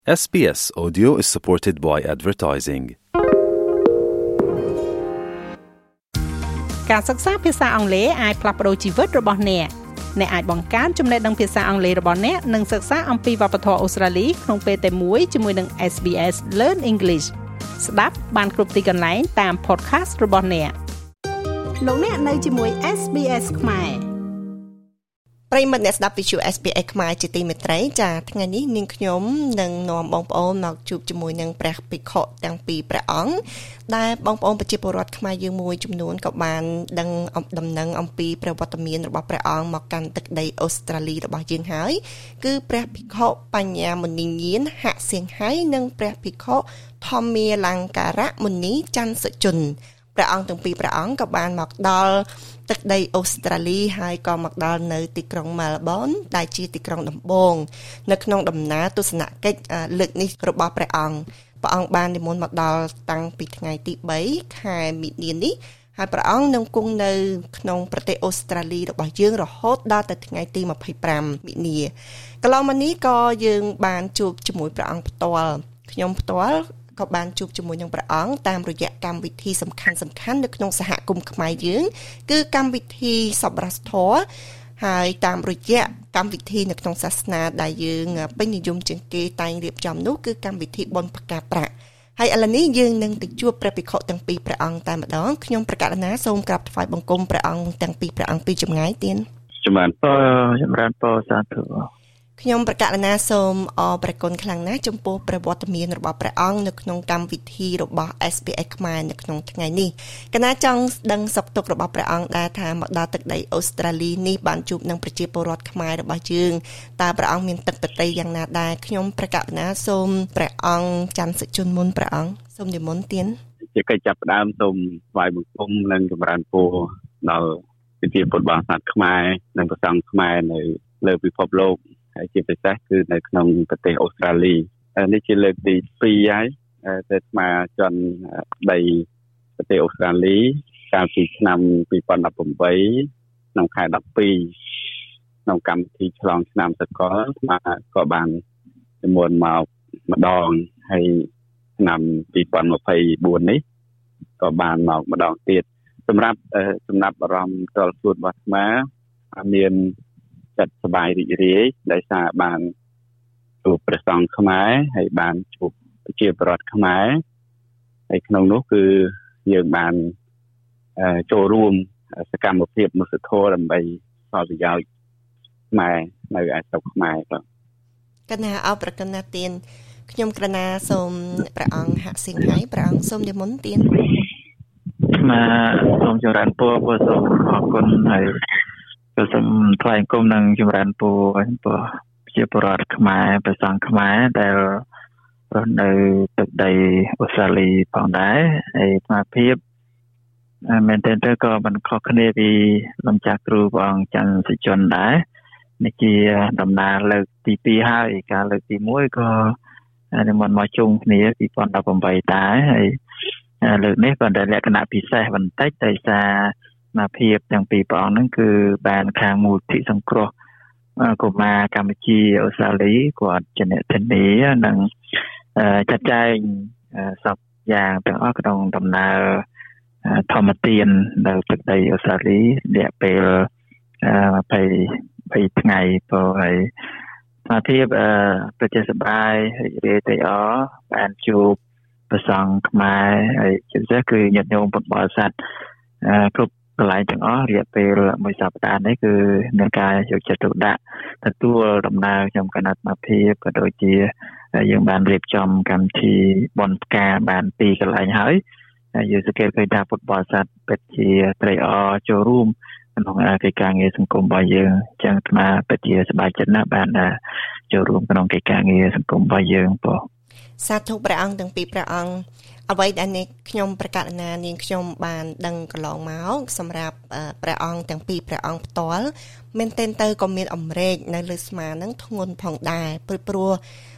SBS Audio is supported by advertising. ការសិក្សាភាសាអង់គ្លេសអាចផ្លាស់ប្ដូរជីវិតរបស់អ្នកអាចបង្កើនចំណេះដឹងភាសាអង់គ្លេសរបស់អ្នកនិងសិក្សាអំពីវប្បធម៌អូស្ត្រាលីក្នុងពេលតែមួយជាមួយនឹង SBS Learn English ស្ដាប់បានគ្រប់ទីកន្លែងតាម podcast របស់អ្នកលោកអ្នកនៅជាមួយ SBS ខ្មែរប្រិយមិត្តអ្នកស្ដាប់វិទ្យុ SBS ខ្មែរជាទីមេត្រីចាថ្ងៃនេះនាងខ្ញុំនឹងនាំបងប្អូនមកជួបជាមួយនឹងព្រះភិក្ខុទាំងពីរព្រះអង្គដែលបងប្អូនប្រជាពលរដ្ឋខ្មែរយើងមួយចំនួនក៏បានដឹងដំណឹងអំពីប្រវត្តិមានរបស់ព្រះអង្គមកកាន់ទឹកដីអូស្ត្រាលីរបស់យើងហើយគឺព្រះភិក្ខុបញ្ញាមុនីញាណហសៀងហៃនិងព្រះភិក្ខុធម្មាលង្ការៈមុនីច័ន្ទសុជនព្រះអង្គទាំងពីរព្រះអង្គក៏បានមកដល់ទឹកដីអូស្ត្រាលីហើយក៏មកដល់នៅទីក្រុង Melbourne ដែលជាទីក្រុងដំបូងនៅក្នុងដំណើរទស្សនកិច្ចលើកនេះរបស់ព្រះអង្គបាននិមន្តមកដល់តាំងពីថ្ងៃទី3ខែមិនិនានេះហើយព្រះអង្គនឹងគង់នៅក្នុងប្រទេសអូស្ត្រាលីរបស់យើងរហូតដល់ទៅថ្ងៃទី25មិនិនាកន្លងមកនេះក៏យើងបានជួបជាមួយព្រះអង្គផ្ទាល់ខ្ញុំផ្ទាល់ក៏បានជួបជាមួយនឹងព្រះអង្គតាមរយៈកម្មវិធីសំខាន់នៅក្នុងសហគមន៍ខ្មែរយើងគឺកម្មវិធីសប្បុរសធម៌ហើយតាមរយៈកម្មវិធីនៅក្នុងសាសនាដែលយើងពេញនិយមជាងគេតែងរៀបចំនោះគឺកម្មវិធីបុណ្យផ្កាប្រាក់ហើយឥឡូវនេះយើងនឹងទៅជួបព្រះភិក្ខុទាំងពីរព្រះអង្គតែម្ដងខ្ញុំប្រកាសណាសូមក្រាបថ្វាយបង្គំព្រះអង្គទាំងពីរព្រះអង្គពីចម្ងាយទៀតចម្រើនពរសាធុខ្ញុំប្រកាសណាសូមអរព្រះគុណខ្លាំងណាស់ចំពោះព្រះវត្តមានរបស់ព្រះអង្គនៅក្នុងកម្មវិធីរបស់ SBS ខ្មែរនៅក្នុងថ្ងៃនេះកណាចង់ដឹងសុខទុក្ខរបស់ព្រះអង្គដែលថាមកដល់ទឹកដីអូស្ត្រាលីនេះបានជួបនឹងប្រជាពលរដ្ឋខ្មែររបស់យើងតើព្រះអង្គមានទឹកប្រតិយ៉ាងណាដែរខ្ញុំប្រកាសណាសូមព្រះអង្គច័ន្ទសុជនមុនព្រះអង្គសូមនិមន្តទានជាកិច្ចចាប់ផ្ដើមសូមថ្វាយបង្គំនិងចម្រើនពរដល់ប្រជាពលរដ្ឋសាសខ្មែរនិងព្រះសង្ឃខ្មែរនៅលើពិភពលោកហើយជាពិសេសគឺនៅក្នុងប្រទេសអូស្ត្រាលីនេះជាលើកទី2ហើយទៅស្មើចន្ទដីប្រទេសអូស្ត្រាលីកាលពីឆ្នាំ2018ក្នុងខែ12ក្នុងកម្មវិធីឆ្លងឆ្នាំសកលស្មើក៏បាននិមន្តមកម្ដងហើយឆ្នាំ2024នេះក៏បានមកម្ដងទៀតសម្រាប់ចំណាប់អារម្មណ៍តលខ្លួនរបស់ស្មើមានចិត្តសប្បាយរីករាយដែលសារបានជួបព្រះសង្ឃខ្មែរហើយបានជួបប្រជាពលរដ្ឋខ្មែរហើយក្នុងនោះគឺយើងបានចូលរួមសកម្មភាពមុសធម៌ដើម្បីផលប្រយោជន៍ខ្មែរនៅឯស្រុកខ្មែរបាទកណាអរប្រកណាទានខ្ញុំក្រណាសូមព្រះអង្គហសៀងហៃព្រះអង្គសូមនិមន្តទានសូមចម្រើនពរសូមអរគុណហើយសូមថ្លែងគុំនឹងចម្រើនពរប្រជាពលរដ្ឋខ្មែរព្រះសង្ឃខ្មែរដែលរស់នៅទឹកដីអូស្ត្រាលីផងដែរហើយស្មារតីមែនទែនទៅក៏មិនខុសគ្នាពីលោកចាស់គ្រូព្រះអង្គច័ន្ទសុជនដែរនេះជាដំណើរលើកទី2ហើយការលើកទី1ក៏និមន្តមកជុំគ្នា2018ដែរហើយលើកនេះក៏ដែលលក្ខណៈពិសេសបន្តិចដោយសារណាភាពទាំងពីរព្រះអង្គហ្នឹងគឺបានខាងមូលនិធិសង្គ្រោះកុមារកម្ពុជាអូស្ត្រាលីគាត់ជាអ្នកធានានិងចាត់ចែងសពយ៉ាងទាំងអស់ក្នុងដំណើរធម្មទាននៅទឹកដីអូស្ត្រាលីរយៈពេល20ថ្ងៃព្រោះហើយណាភាពប្រជាសប្បាយរីករាយត្រេកអរបានជួបព្រះសង្ឃខ្មែរហើយជាពិសេសគឺញាតិញោមពុទ្ធបរិស័ទគ្រប់កន្លែងទាំងអស់រយៈពេលមួយសប្តាហ៍នេះគឺមានការយកចិត្តទុកដាក់ទទួលដំណើរខ្ញុំគណៈអាភិបក៏ដូចជាយើងបានរៀបចំកម្មវិធីបុណ្យផ្កាបាន2កន្លែងហើយយើងសង្កេតឃើញថាពុទ្ធបរិស័ទពិតជាត្រេកអរចូលរួមក្នុងកិច្ចការងារសង្គមរបស់យើងអញ្ចឹងអាត្មាពិតជាសប្បាយចិត្តណាស់បានចូលរួមក្នុងកិច្ចការងារសង្គមរបស់យើងបងសាធុព្រះអង្គទាំងពីរព្រះអង្គអ្វីដែលខ្ញុំប្រកាសណានាងខ្ញុំបានដឹងកន្លងមកសម្រាប់ព្រះអង្គទាំងពីរព្រះអង្គផ្ទាល់មែនទែនទៅក៏មានអំរែកនៅលើស្មានឹងធ្ងន់ផងដែរព្រោះ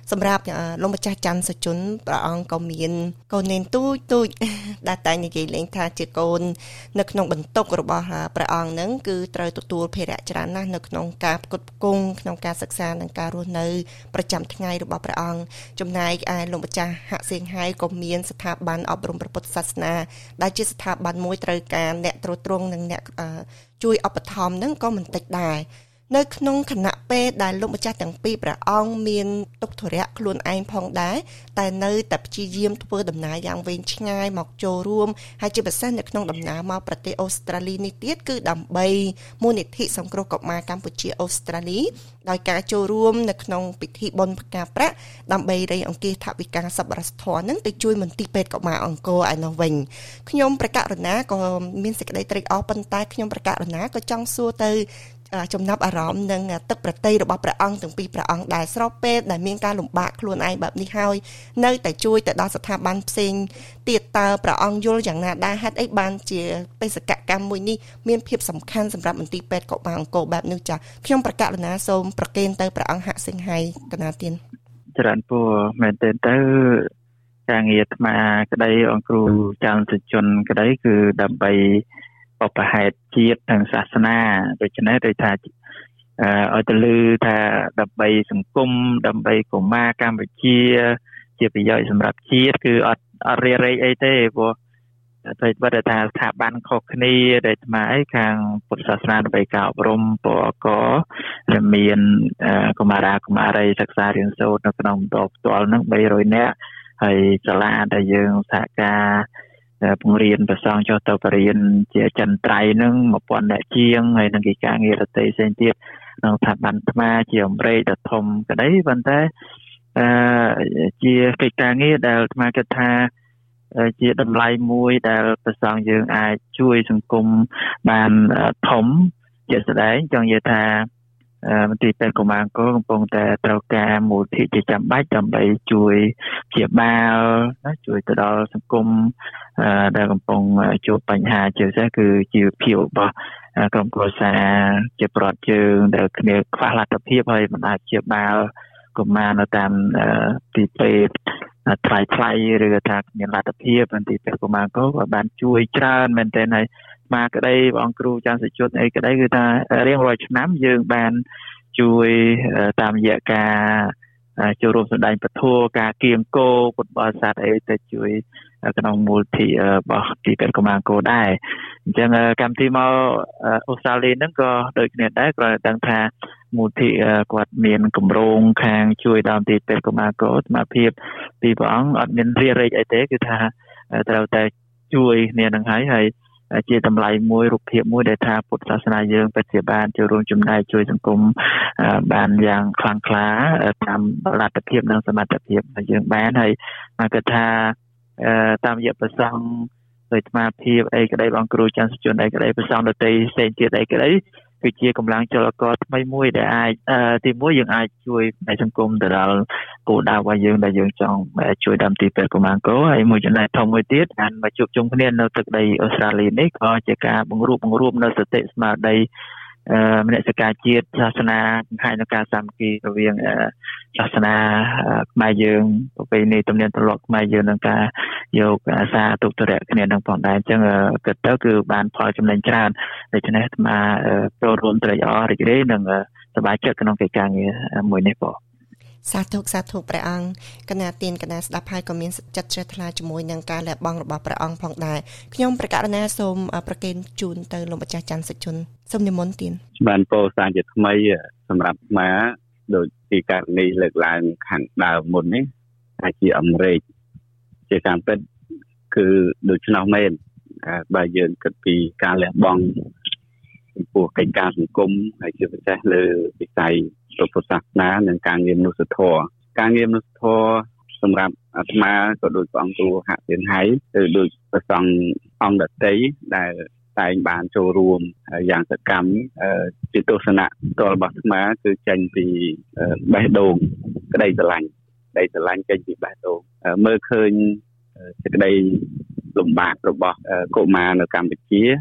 សម្រាប់លោកម្ចាស់ច័ន្ទសុជនព្រះអង្គក៏មានកូននេនទូចដែលតែនិយាយលេងថាជាកូននៅក្នុងបន្ទុករបស់ព្រះអង្គហ្នឹងគឺត្រូវទទួលភារៈច្រើនណាស់នៅក្នុងការផ្គត់ផ្គង់ក្នុងការសិក្សានិងការរស់នៅប្រចាំថ្ងៃរបស់ព្រះអង្គចំណែកឯលោកម្ចាស់ហាក់សៀងហៃក៏មានស្ថាប័នអប់រំព្រះពុទ្ធសាសនាដែលជាស្ថាប័នមួយត្រូវការអ្នកត្រួតត្រងនិងអ្នកជួយឧបត្ថម្ភហ្នឹងក៏មិនតិចដែរនៅក្នុងគណៈពេលដែលលោកម្ចាស់ទាំងពីរព្រះអង្គមានទុក្ខធុរៈខ្លួនឯងផងដែរតែនៅតែព្យាយាមធ្វើដំណើរយ៉ាងវែងឆ្ងាយមកចូលរួមហើយជាពិសេសនៅក្នុងដំណើរមកប្រទេសអូស្ត្រាលីនេះទៀតគឺដើម្បីមូលនិធិសង្គ្រោះកុមារកម្ពុជាអូស្ត្រាលីដោយការចូលរួមនៅក្នុងពិធីបុណ្យផ្កាប្រាក់ដើម្បីរៃអង្គាសថវិកាសប្បុរសធម៌នឹងទៅជួយមន្ទីរពេទ្យកុមារអង្គរឯនោះវិញខ្ញុំប្រកាសរណាក៏មានសេចក្តីត្រេកអរប៉ុន្តែខ្ញុំប្រកាសរណាក៏ចង់សួរទៅចំណាប់អារម្មណ៍នឹងទឹកប្រតិយរបស់ព្រះអង្គទាំងពីរព្រះអង្គដែលស្របពេលដែលមានការលំបាកខ្លួនឯងបែបនេះហើយនៅតែជួយទៅដល់ស្ថាប័នផ្សេងទៀតតើព្រះអង្គយល់យ៉ាងណាដែរហេតុអីបានជាបេសកកម្មមួយនេះមានភាពសំខាន់សម្រាប់មន្ទីរពេទ្យកុមារអង្គរបែបនេះចាខ្ញុំប្រកាសណាសូមប្រគេនទៅព្រះអង្គហាក់សៀងហៃកណាទៀនច្រើនពូមែនទេទៅការងារអាត្មាក្តីអង្គគ្រូច័ន្ទសុជនក្តីគឺដើម្បីបបហេតុជាតិនិងសាសនាដូច្នេះដូចថាឲ្យទៅលើថាដើម្បីសង្គមដើម្បីកុមារកម្ពុជាជាប្រយោជន៍សម្រាប់ជាតិគឺអត់រារែកអីទេព្រោះតែបើថាស្ថាប័នខុសគ្នាដែលអាត្មាឯខាងពុទ្ធសាសនាដើម្បីការអប់រំពរកដែលមានកុមារីសិក្សារៀនសូត្រនៅក្នុងបន្តផ្ទាល់នឹង300នាក់ហើយសាលាដែលយើងសហការពង្រៀនប្រសងចុះទៅបរិញ្ញាជាចន្ទ្រៃនឹង1000អ្នកជាងហើយនឹងកិច្ចការងាររតីផ្សេងទៀតក្នុងស្ថាប័នអាត្មាជាអម្រេចដ៏ធំក្តីប៉ុន្តែជាកិច្ចការងារដែលអាត្មាគិតថាជាតម្លៃមួយដែលប្រសងយើងអាចជួយសង្គមបានធំជាក់ស្ដែងចង់និយាយថាមន្ទីរពេទ្យកុមារអង្គរកំពុងតែត្រូវការមូលធិជាចាំបាច់ដើម្បីជួយព្យាបាលជួយទៅដល់សង្គមដែលកំពុងជួបបញ្ហាជាពិសេសគឺជីវភាពរបស់ក្រុមគ្រួសារជាប្រវត្តិជើងដែលគ្នាខ្វះលទ្ធភាពហើយមិនអាចព្យាបាលកុមារនៅតាមទីពេទ្យថ្លៃឬក៏ថាមានលទ្ធភាពមន្ទីរពេទ្យកុមារអង្គរក៏បានជួយច្រើនមែនទែនហើយមកក្តីបងគ្រូច័ន្ទសុជនអីក្តីគឺថារៀងរាល់ឆ្នាំយើងបានជួយតាមរយៈការចូលរួមសម្ដែងពធការគៀងគោពុទ្ធបរិស័ទអីទៅជួយក្នុងមូលធិរបស់ទីពេទ្យកុមារអង្គរដែរអញ្ចឹងកម្មវិធីមកអូស្ត្រាលីហ្នឹងក៏ដូចគ្នាដែរគ្រាន់តែដឹងថាមូលធិគាត់មានគម្រោងខាងជួយដល់ទីពេទ្យកុមារអង្គរស្មារតីពីព្រះអង្គអត់មានរារែកអីទេគឺថាត្រូវតែជួយគ្នានឹងហើយជាតម្លៃមួយរូបភាពមួយដែលថាពុទ្ធសាសនាយើងពិតជាបានចូលរួមចំណែកជួយសង្គមបានយ៉ាងខ្លាំងក្លាតាមលទ្ធភាពនិងសមត្ថភាពដែលយើងបានហើយមកគិតថាតាមរយៈប្រសងដោយស្មារតីអីក្តីបងគ្រូច័ន្ទសុជនអីក្តីប្រសងដតីផ្សេងទៀតអីក្តីគឺជាកម្លាំងចលករថ្មីមួយដែលអាចទីមួយយើងអាចជួយในសង្គមទៅដល់គោលដៅរបស់យើងដែលយើងចង់ជួយដល់ទីពេទ្យកុមារអង្គរហើយមួយចំណែកធំមួយទៀតបានមកជួបជុំគ្នានៅទឹកដីអូស្ត្រាលីនេះក៏ជាការបង្រួបនៅសតិស្មារតីមនសិការជាតិសាសនាបង្ហាញនូវការសាមគ្គីរវាងសាសនាខ្មែរយើងប្រពៃណីទំនៀមទម្លាប់ខ្មែរយើងនឹងការយកអាសាទុក្ខធុរៈគ្នានឹងផងដែរអញ្ចឹងគិតទៅគឺបានផលចំណេញច្រើនដូច្នេះអាត្មាចូលរួមត្រេកអររីករាយនិងសប្បាយចិត្តក្នុងកិច្ចការងារមួយនេះបងសាធុព្រះអង្គកណាទានកណាស្ដាប់ហើយក៏មានចិត្តជ្រះថ្លាជាមួយនឹងការលះបង់របស់ព្រះអង្គផងដែរខ្ញុំប្រកាសណាសូមប្រគេនជូនទៅលោកម្ចាស់ច័ន្ទសុជនសូមនិមន្តទានបានពោលសារជាថ្មីសម្រាប់អាដូចទីករណីលើកឡើងខាងដើមមុននេះថាជាអម្រេចជាការពិតគឺដូច្នោះមែនបើយើងគិតពីការលះបង់ចំពោះកិច្ចការសង្គមហើយជាពិសេសលើវិស័យពុទ្ធសាសនានិងការងារមនុស្សធម៌សម្រាប់អាត្មាក៏ដូចព្រះអង្គគ្រូហាក់សៀងហៃឬដូចព្រះសង្ឃអង្គដតីដែលតែងបានចូលរួមយ៉ាងសកម្មជាទស្សនៈផ្ទាល់របស់អាត្មាគឺចេញពីបេះដូងក្តីស្រឡាញ់ចេញពីបេះដូងមើលឃើញសេចក្តីលំបាករបស់កុមារនៅកម្ពុជា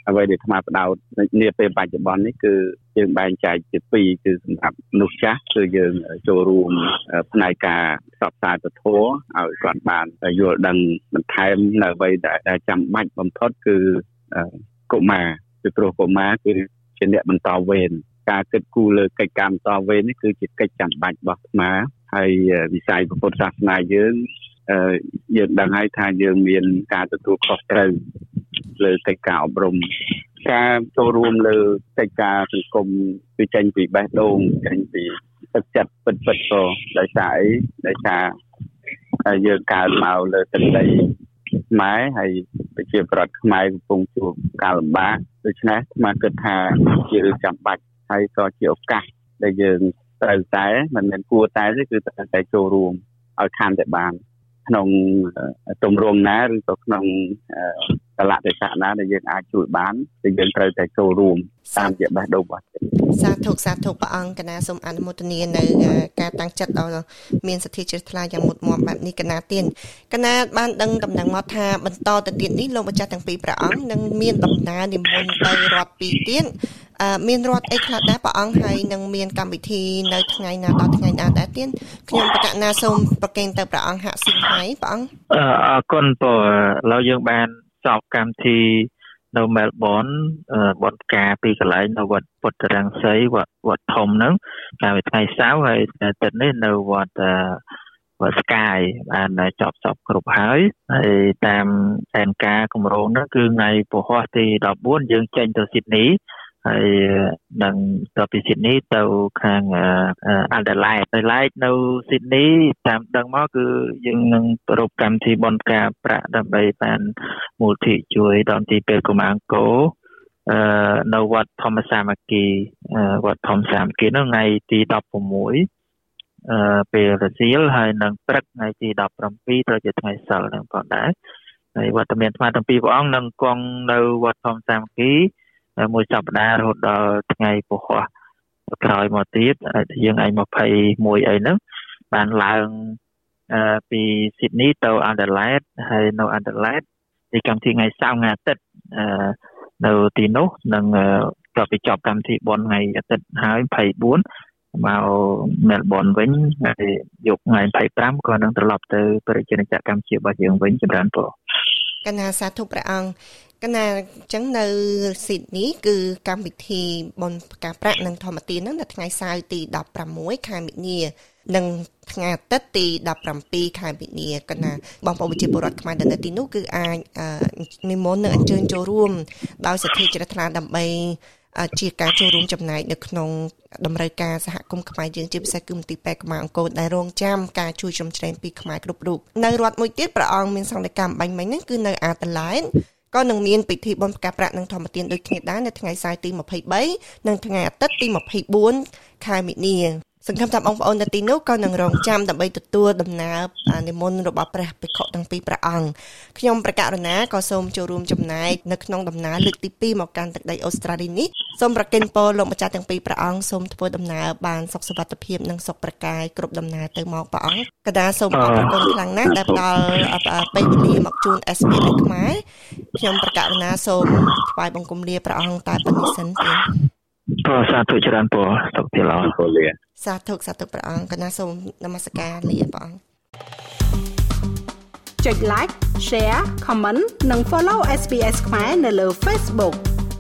អ្វីដែលអាត្មាបដោតនាពេលបច្ចុប្បន្ននេះគឺយើងបែងចែកជាពីរគឺសម្រាប់មនុស្សចាស់គឺយើងចូលរួមផ្នែកការផ្សព្វផ្សាយពធឲ្យគាត់បានយល់ដឹងបន្ថែមនៅអ្វីដែលចាំបាច់បំផុតគឺកុមារពីព្រោះកុមារគឺជាអ្នកបន្តវេនការគិតគូរលើកិច្ចការបន្តវេននេះគឺជាកិច្ចចាំបាច់របស់អាត្មាហើយវិស័យពុទ្ធសាសនាយើងដឹងហើយថាយើងមានការទទួលខុសត្រូវលើកិច្ចការអប់រំការចូលរួមលើកិច្ចការសង្គមគឺចេញពីបេះដូងចេញពីទឹកចិត្តពិតៗក៏ដោយសារអីដោយសារយើងកើតមកលើទឹកដីខ្មែរហើយប្រជាប្រដ្ឋខ្មែរកំពុងជួបការលំបាកដូច្នេះអាត្មាគិតថាជារឿងចាំបាច់ហើយក៏ជាឱកាសដែលយើងត្រូវតែមិនមែនគួរតែទេគឺត្រូវតែចូលរួមឲ្យខានតែបានក្នុងទម្រង់ណាឬក៏ក្នុងកលៈទេសៈណាដែលយើងអាចជួយបានគឺយើងត្រូវតែចូលរួមតាមជាបេះដូងរបស់សាធុព្រះអង្គកណាសូមអនុមោទនានៅការតាំងចិត្តដល់មានសទ្ធាជ្រះថ្លាយ៉ាងមុតមាំបែបនេះកណាទៀតកណាបានដឹងដំណឹងមកថាបន្តទៅទៀតនេះលោកម្ចាស់ទាំងពីរព្រះអង្គនឹងមានដំណើរនិមន្តទៅរដ្ឋពីរទៀតមានរដ្ឋអីខ្លះដែរព្រះអង្គហើយនឹងមានកម្មវិធីនៅថ្ងៃណាដល់ថ្ងៃណាដែរទៀតខ្ញុំបកណាសូមប្រកេនទៅព្រះអង្គហាក់ស៊ីហើយព្រះអង្គអរគុណបងឥឡូវយើងបានចប់កម្មវិធីនៅមែលប៊នបនការពីកន្លែងនៅវត្តពុទ្ធរាំងសីវត្តធំហ្នឹងកាលពីថ្ងៃសៅរ៍ហើយទឹកនេះនៅវត្តស្កាយបានចប់សពគ្រប់ហើយតាមផែនការគម្រោងនោះគឺថ្ងៃពហុទី14យើងចេញទៅស៊ីដនីហើយនឹងទៅពីស៊ីដនីទៅខាងអាដាលេដនៅស៊ីដនីតាមដឹងមកគឺយើងនឹងប្រពកម្មវិធីបនការប្រាក់ដើម្បីបានមូលធិជួយដល់ទីពេលកុមារអង្គរនៅវត្តធម្មសាមគ្គីនោះថ្ងៃទី16ពេលរសៀលហើយនឹងព្រឹកថ្ងៃទី17ត្រូវជាថ្ងៃសិលនឹងផងដែរហើយវត្តមានអាត្មាទាំងពីរព្រះអង្គនឹងគង់នៅវត្តធម្មសាមគ្គីមួយសប្តាហ៍រហូតដល់ថ្ងៃពហុក្រោយមកទៀតយើងឯង21អីហ្នឹងបានឡើងពីស៊ីដនីទៅអាដាលេដហើយនៅអាដាលេដទីកម្មវិធីថ្ងៃសៅរ៍ថ្ងៃអាទិត្យនៅទីនោះនឹងក៏ពីចប់កម្មវិធីបុណ្យថ្ងៃអាទិត្យហើយ24មកមែលប៊នវិញហើយយកថ្ងៃ25ក៏នឹងត្រឡប់ទៅប្រជាជាតិកម្ពុជារបស់យើងវិញចម្រើនពរកណាសាធុព្រះអង្គកណាអញ្ចឹងនៅស៊ីដនីគឺកម្មវិធីបុណ្យផ្កាប្រាក់និងធម្មទានហ្នឹងនៅថ្ងៃសៅរ៍ទី16ខែមិនិនានិងថ្ងៃអាទិត្យទី17ខែមិនិនាកណាបងប្អូនប្រជាពលរដ្ឋខ្មែរនៅទីនោះគឺអាចនិមន្តនិងអញ្ជើញចូលរួមដោយសទ្ធាជ្រះថ្លាដើម្បីជាការចូលរួមចំណែកនៅក្នុងតម្រូវការសហគមន៍ខ្មែរយើងជាពិសេសគឺមន្ទីរពេទ្យកុមារអង្គរដែលរងចាំការជួយជ្រោមជ្រែងពីខ្មែរគ្រប់រូបនៅរដ្ឋមួយទៀតព្រះអង្គមានសកម្មកម្មបាញ់មិញហ្នឹងគឺនៅអាដាលេដក៏នឹងមានពិធីបុណ្យផ្កាប្រាក់និងធម្មទានដូចគ្នាដែរនៅថ្ងៃសៅរ៍ទី23និងថ្ងៃអាទិត្យទី24ខែមិនិនាសង្ឃឹមថាបងប្អូននៅទីនោះក៏នឹងរងចាំដើម្បីទទួលដំណើរនិមន្តរបស់ព្រះភិក្ខុទាំងពីរព្រះអង្គខ្ញុំប្រកាសរណាក៏សូមចូលរួមចំណែកនៅក្នុងដំណើរលើកទី2មកកាន់ទឹកដីអូស្ត្រាលីនេះសូមប្រគេនពរលោកម្ចាស់ទាំងពីរព្រះអង្គសូមធ្វើដំណើរបានសុខសុវត្ថិភាពនិងសុខប្រកាយគ្រប់ដំណើរទៅមកព្រះអង្គកដាសូមអរគុណខ្លាំងណាស់ដែលផ្ដល់ពេលវេលាមកជូន SBS ខ្មែរខ្ញុំប្រកាសរណាសូមថ្វាយបង្គំលាព្រះអង្គតែប៉ុណ្្នេះសិនទេសាធុច្រើនពរសុខទីល្អសាធុព្រះអង្គកណាសូមនមស្ការលាព្រះអង្គចុច like share comment និង follow SBS ខ្មែរនៅលើ Facebook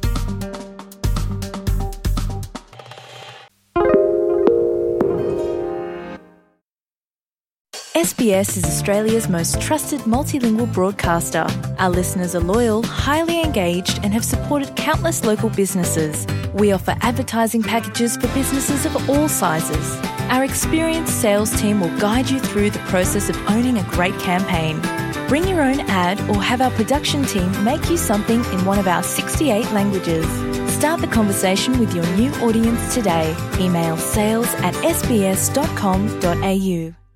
SBS is Australia's most trusted multilingual broadcaster. Our listeners are loyal, highly engaged, and have supported countless local businesses. We offer advertising packages for businesses of all sizes. Our experienced sales team will guide you through the process of owning a great campaign. Bring your own ad or have our production team make you something in one of our 68 languages. Start the conversation with your new audience today. Email sales@sbs.com.au.